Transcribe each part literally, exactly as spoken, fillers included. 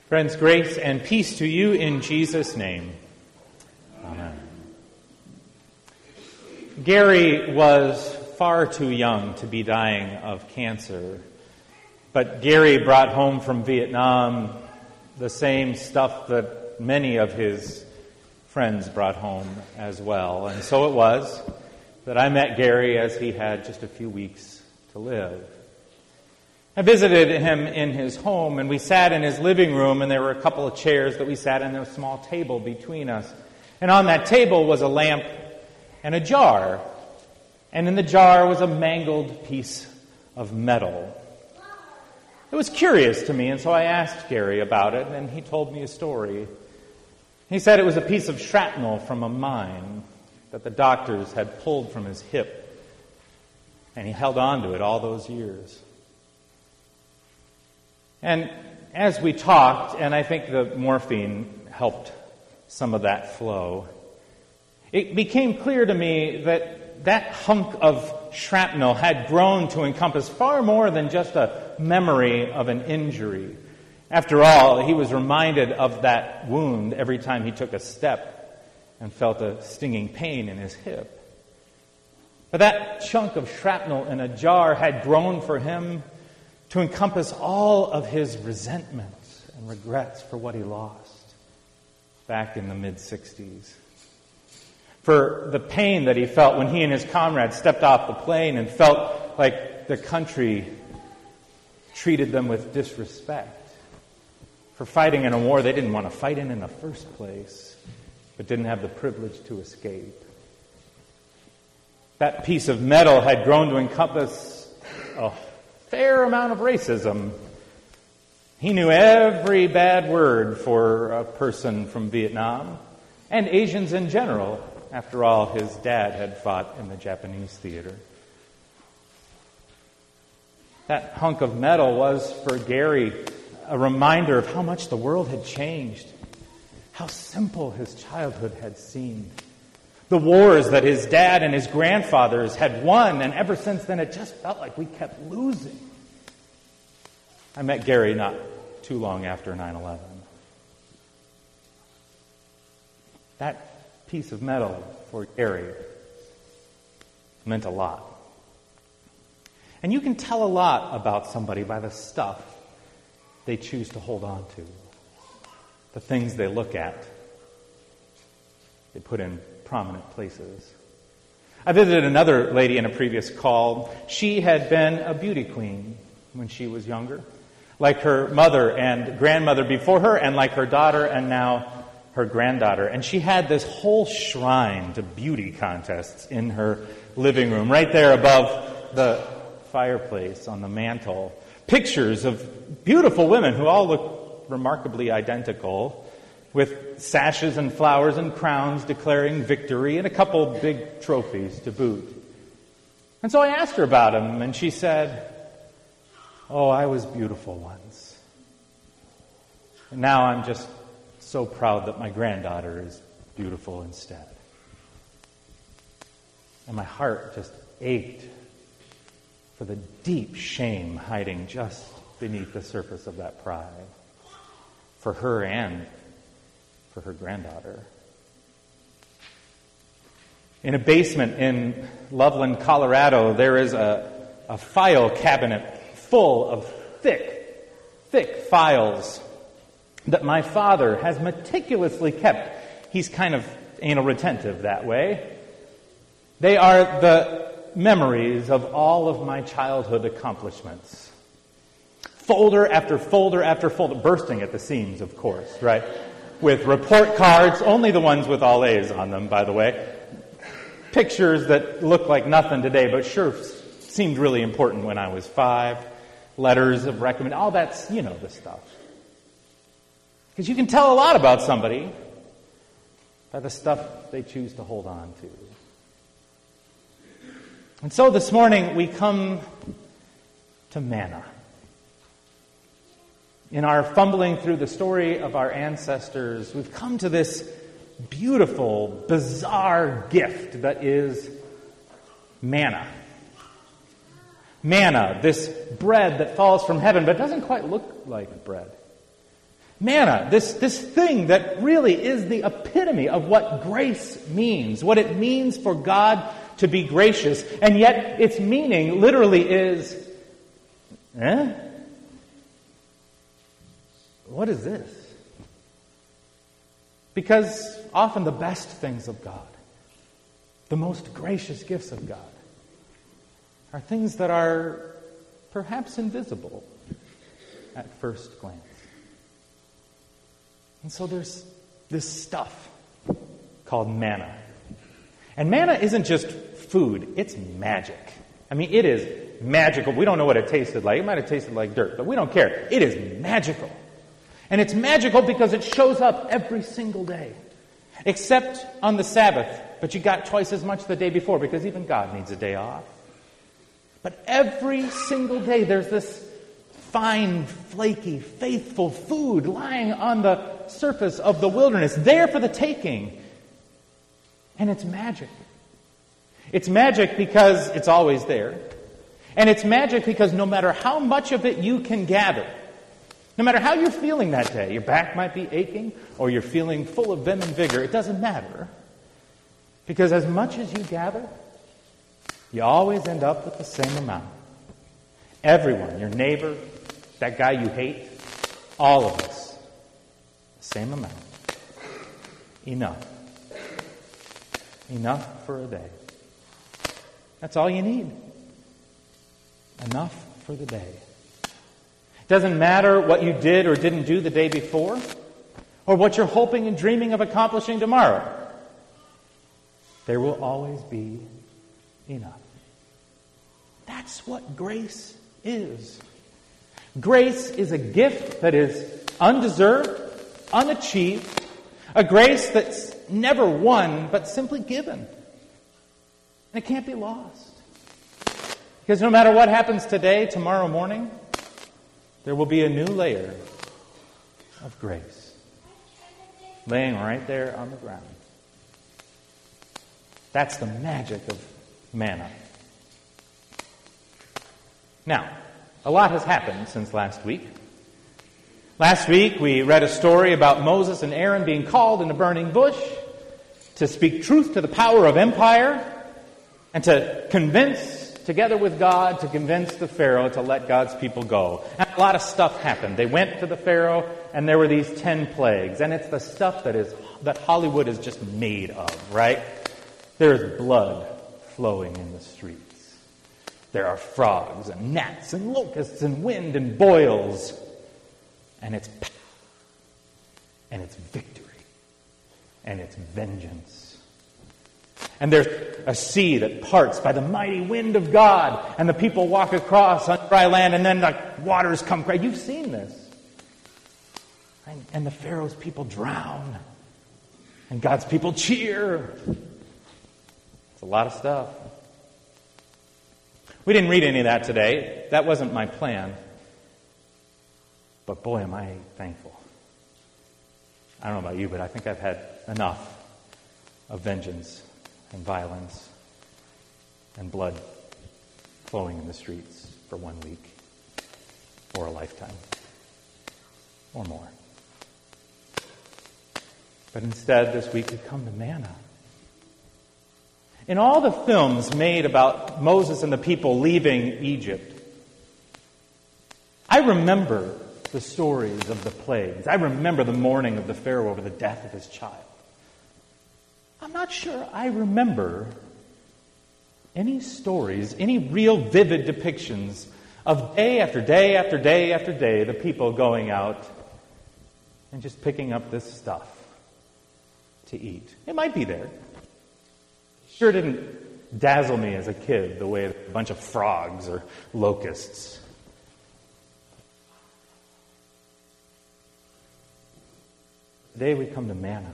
Friends, grace and peace to you in Jesus' name. Amen. Gary was far too young to be dying of cancer, but Gary brought home from Vietnam the same stuff that many of his friends brought home as well. And so it was that I met Gary as he had just a few weeks to live. I visited him in his home, and we sat in his living room, and there were a couple of chairs that we sat in, and a small table between us. And on that table was a lamp and a jar, and in the jar was a mangled piece of metal. It was curious to me, and so I asked Gary about it, and he told me a story. He said it was a piece of shrapnel from a mine that the doctors had pulled from his hip, and he held on to it all those years. And as we talked, and I think the morphine helped some of that flow, it became clear to me that that hunk of shrapnel had grown to encompass far more than just a memory of an injury. After all, he was reminded of that wound every time he took a step and felt a stinging pain in his hip. But that chunk of shrapnel in a jar had grown for him to encompass all of his resentments and regrets for what he lost back in the mid-sixties. For the pain that he felt when he and his comrades stepped off the plane and felt like the country treated them with disrespect. For fighting in a war they didn't want to fight in in the first place, but didn't have the privilege to escape. That piece of metal had grown to encompass a fair amount of racism. He knew every bad word for a person from Vietnam, and Asians in general. After all, his dad had fought in the Japanese theater. That hunk of metal was, for Gary, a reminder of how much the world had changed, how simple his childhood had seemed. The wars that his dad and his grandfathers had won, and ever since then it just felt like we kept losing. I met Gary not too long after nine eleven. That piece of metal for Gary meant a lot. And you can tell a lot about somebody by the stuff they choose to hold on to, the things they look at, they put in prominent places. I visited another lady in a previous call. She had been a beauty queen when she was younger, like her mother and grandmother before her, and like her daughter and now her granddaughter. And she had this whole shrine to beauty contests in her living room, right there above the fireplace on the mantle. Pictures of beautiful women who all look remarkably identical, with sashes and flowers and crowns declaring victory, and a couple big trophies to boot. And so I asked her about them, and she said, "Oh, I was beautiful once. And now I'm just so proud that my granddaughter is beautiful instead." And my heart just ached for the deep shame hiding just beneath the surface of that pride, for her and for her granddaughter. In a basement in Loveland, Colorado, there is a, a file cabinet full of thick, thick files that my father has meticulously kept. He's kind of anal retentive that way. They are the memories of all of my childhood accomplishments. Folder after folder after folder, bursting at the seams, of course, right? With report cards, only the ones with all A's on them, by the way. Pictures that look like nothing today, but sure seemed really important when I was five. Letters of recommend, all that's, you know, the stuff. Because you can tell a lot about somebody by the stuff they choose to hold on to. And so this morning we come to manna. In our fumbling through the story of our ancestors, we've come to this beautiful, bizarre gift that is manna. Manna, this bread that falls from heaven, but doesn't quite look like bread. Manna, this, this thing that really is the epitome of what grace means, what it means for God to be gracious, and yet its meaning literally is, eh? What is this? Because often the best things of God, the most gracious gifts of God, are things that are perhaps invisible at first glance. And so there's this stuff called manna. And manna isn't just food, it's magic. I mean, it is magical. We don't know what it tasted like. It might have tasted like dirt, but we don't care. It is magical. And it's magical because it shows up every single day. Except on the Sabbath. But you got twice as much the day before because even God needs a day off. But every single day there's this fine, flaky, faithful food lying on the surface of the wilderness, there for the taking. And it's magic. It's magic because it's always there. And it's magic because no matter how much of it you can gather, no matter how you're feeling that day, your back might be aching or you're feeling full of vim and vigor, it doesn't matter. Because as much as you gather, you always end up with the same amount. Everyone, your neighbor, that guy you hate, all of us, the same amount. Enough. Enough for a day. That's all you need. Enough for the day. It doesn't matter what you did or didn't do the day before, or what you're hoping and dreaming of accomplishing tomorrow. There will always be enough. That's what grace is. Grace is a gift that is undeserved, unachieved, a grace that's never won, but simply given. And it can't be lost. Because no matter what happens today, tomorrow morning, there will be a new layer of grace laying right there on the ground. That's the magic of manna. Now, a lot has happened since last week. Last week, we read a story about Moses and Aaron being called in a burning bush to speak truth to the power of empire and to convince, together with God, to convince the Pharaoh to let God's people go. And a lot of stuff happened. They went to the Pharaoh, and there were these ten plagues. And it's the stuff that is that Hollywood is just made of, right? There's blood flowing in the streets. There are frogs and gnats and locusts and wind and boils. And it's power. And it's victory. And it's vengeance. And there's a sea that parts by the mighty wind of God. And the people walk across on dry land and then like waters come. You've seen this. And, and the Pharaoh's people drown. And God's people cheer. It's a lot of stuff. We didn't read any of that today. That wasn't my plan. But boy, am I thankful. I don't know about you, but I think I've had enough of vengeance and violence and blood flowing in the streets for one week or a lifetime or more. But instead, this week we come to manna. In all the films made about Moses and the people leaving Egypt, I remember the stories of the plagues. I remember the mourning of the Pharaoh over the death of his child. I'm not sure I remember any stories, any real vivid depictions of day after day after day after day, the people going out and just picking up this stuff to eat. It might be there. Sure didn't dazzle me as a kid the way a bunch of frogs or locusts. Today we come to manna.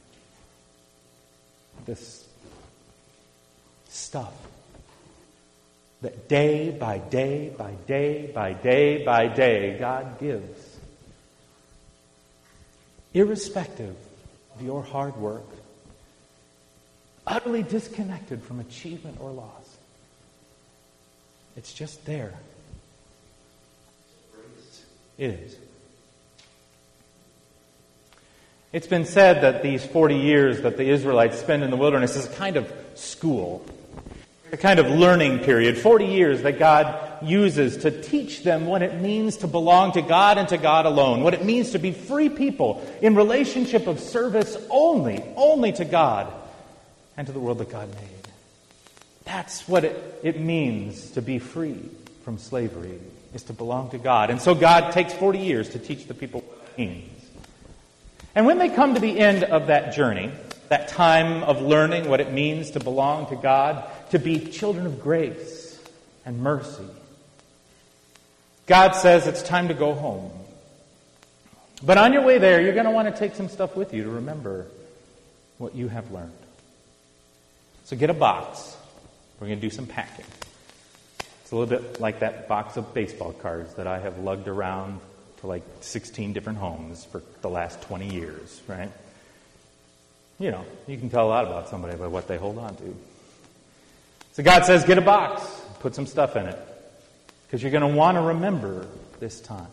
This stuff that day by day by day by day by day God gives. Irrespective of your hard work, utterly disconnected from achievement or loss. It's just there. It is. It's been said that these forty years that the Israelites spend in the wilderness is a kind of school, a kind of learning period, forty years that God uses to teach them what it means to belong to God and to God alone, what it means to be free people in relationship of service only, only to God and to the world that God made. That's what it, it means to be free from slavery, is to belong to God. And so God takes forty years to teach the people what it means. And when they come to the end of that journey, that time of learning what it means to belong to God, to be children of grace and mercy, God says it's time to go home. But on your way there, you're going to want to take some stuff with you to remember what you have learned. So get a box. We're going to do some packing. It's a little bit like that box of baseball cards that I have lugged around to like sixteen different homes for the last twenty years, right? You know, you can tell a lot about somebody by what they hold on to. So God says, get a box, put some stuff in it, because you're going to want to remember this time.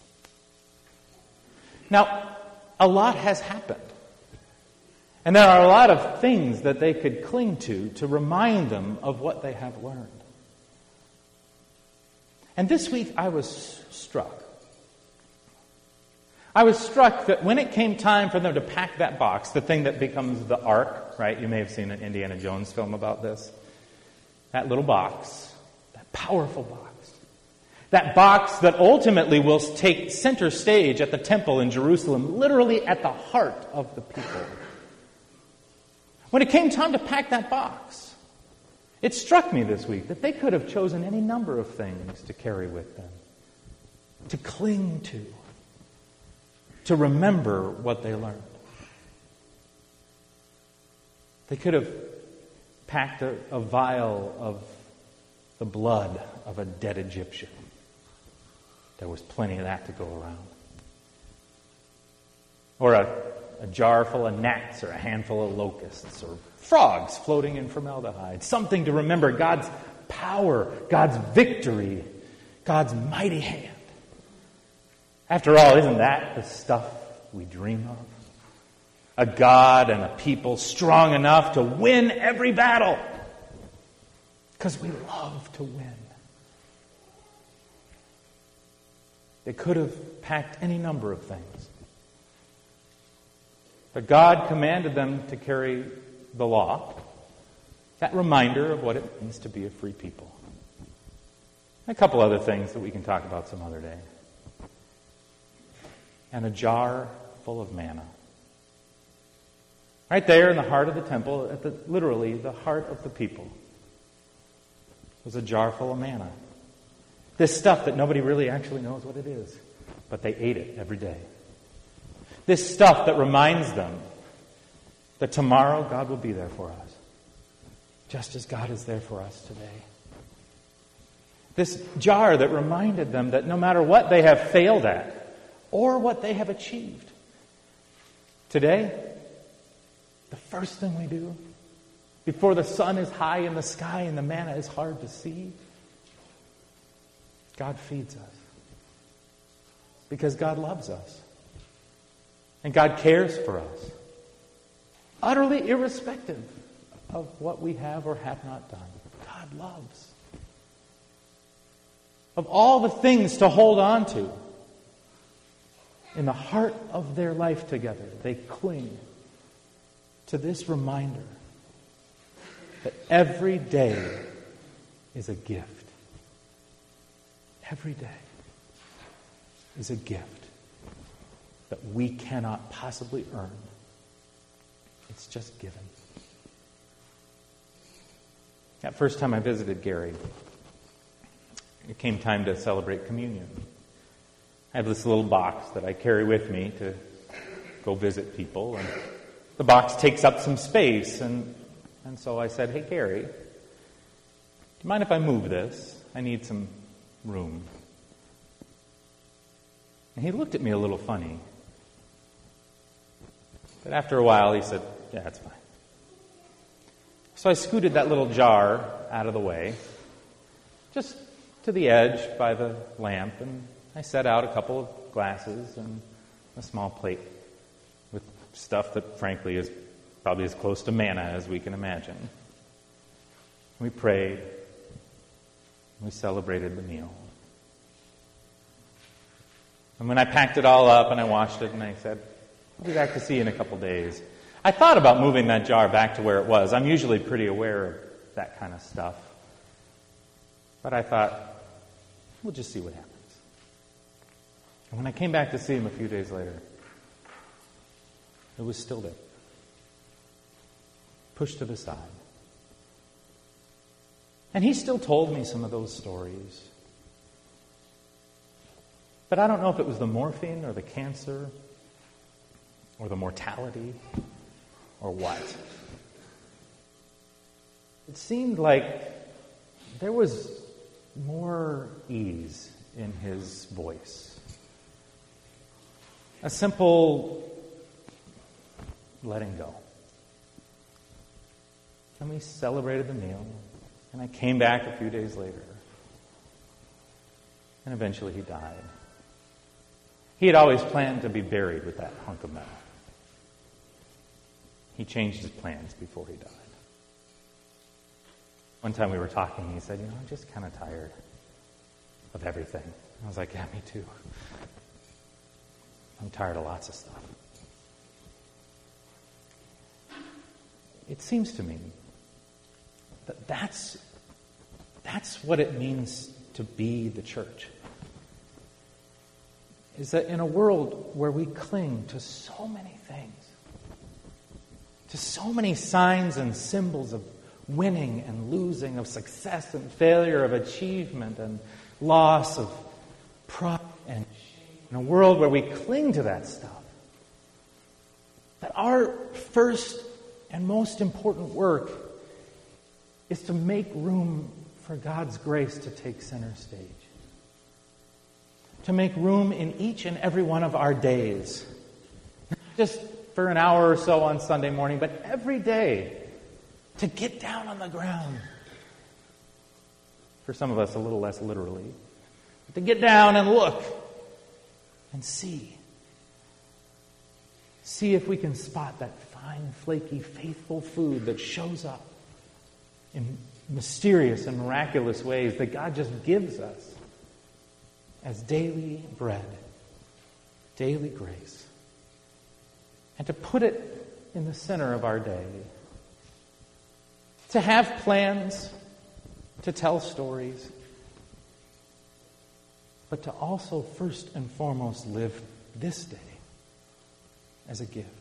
Now, a lot has happened. And there are a lot of things that they could cling to to remind them of what they have learned. And this week I was struck. I was struck that when it came time for them to pack that box, the thing that becomes the ark, right? You may have seen an Indiana Jones film about this. That little box, that powerful box. That box that ultimately will take center stage at the temple in Jerusalem, literally at the heart of the people. When it came time to pack that box, it struck me this week that they could have chosen any number of things to carry with them, to cling to, to remember what they learned. They could have packed a, a vial of the blood of a dead Egyptian. There was plenty of that to go around. Or a, a jar full of gnats, or a handful of locusts, or frogs floating in formaldehyde. Something to remember God's power, God's victory, God's mighty hand. After all, isn't that the stuff we dream of? A God and a people strong enough to win every battle. Because we love to win. They could have packed any number of things. But God commanded them to carry the law, that reminder of what it means to be a free people. A couple other things that we can talk about some other day. And a jar full of manna. Right there in the heart of the temple, at the, literally the heart of the people, was a jar full of manna. This stuff that nobody really actually knows what it is, but they ate it every day. This stuff that reminds them that tomorrow God will be there for us, just as God is there for us today. This jar that reminded them that no matter what they have failed at or what they have achieved, today, the first thing we do, before the sun is high in the sky and the manna is hard to see, God feeds us. Because God loves us. And God cares for us. Utterly irrespective of what we have or have not done. God loves. Of all the things to hold on to, in the heart of their life together, they cling to this reminder that every day is a gift. Every day is a gift that we cannot possibly earn. It's just given. That first time I visited Gary, it came time to celebrate communion. I have this little box that I carry with me to go visit people, and the box takes up some space, and, and so I said, "Hey, Gary, do you mind if I move this? I need some room." And he looked at me a little funny. But after a while, he said, "Yeah, that's fine." So I scooted that little jar out of the way, just to the edge by the lamp, and I set out a couple of glasses and a small plate with stuff that, frankly, is probably as close to manna as we can imagine. We prayed. We celebrated the meal. And when I packed it all up and I washed it and I said, I'll be back to see you in a couple days, I thought about moving that jar back to where it was. I'm usually pretty aware of that kind of stuff. But I thought, we'll just see what happens. And when I came back to see him a few days later, it was still there. Pushed to the side. And he still told me some of those stories. But I don't know if it was the morphine or the cancer or the mortality or what. It seemed like there was more ease in his voice. A simple letting go. And we celebrated the meal. And I came back a few days later. And eventually he died. He had always planned to be buried with that hunk of metal. He changed his plans before he died. One time we were talking, he said, you know, I'm just kind of tired of everything. I was like, yeah, me too. I'm tired of lots of stuff. It seems to me that that's, that's what it means to be the church. Is that in a world where we cling to so many things, to so many signs and symbols of winning and losing, of success and failure, of achievement and loss, of pride and shame, in a world where we cling to that stuff, that our first and most important work is to make room for God's grace to take center stage. To make room in each and every one of our days. Not just for an hour or so on Sunday morning, but every day to get down on the ground. For some of us, a little less literally. But to get down and look and see. See if we can spot that fine, flaky, faithful food that shows up in mysterious and miraculous ways that God just gives us as daily bread, daily grace. And to put it in the center of our day. To have plans, to tell stories, but to also first and foremost live this day as a gift.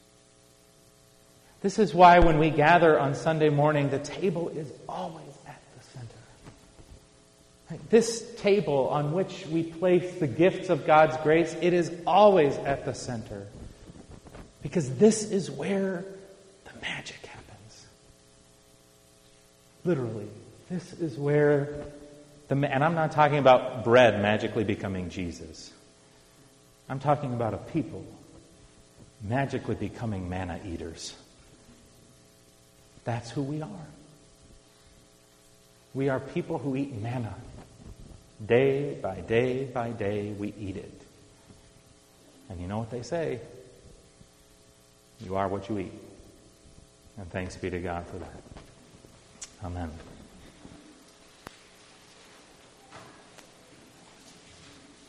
This is why when we gather on Sunday morning, the table is always at the center. Right? This table on which we place the gifts of God's grace, it is always at the center. Because this is where the magic happens. Literally, this is where the, and I'm not talking about bread magically becoming Jesus. I'm talking about a people magically becoming manna eaters. That's who we are. We are people who eat manna. Day by day by day, we eat it. And you know what they say? You are what you eat. And thanks be to God for that. Amen.